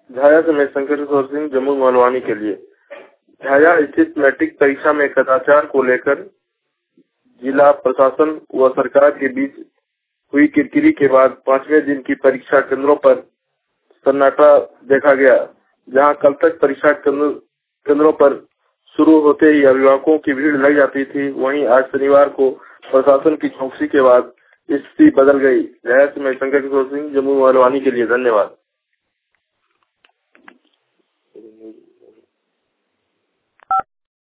झाया से मैं शंकर किशोर सिंह, जम्मू मोहलवानी के लिए। झाया स्थित मैट्रिक परीक्षा में कदाचार को लेकर जिला प्रशासन व सरकार के बीच हुई किरकिरी के बाद 5वें दिन की परीक्षा केंद्रों पर सन्नाटा देखा गया। जहां कल तक परीक्षा केंद्रों पर शुरू होते ही अभिभावकों की भीड़ लग जाती थी, वहीं आज शनिवार को प्रशासन की चौकसी के बाद स्थिति बदल गई। झाया से मैं शंकर किशोर सिंह, जम्मू मोहलवानी के लिए। धन्यवाद।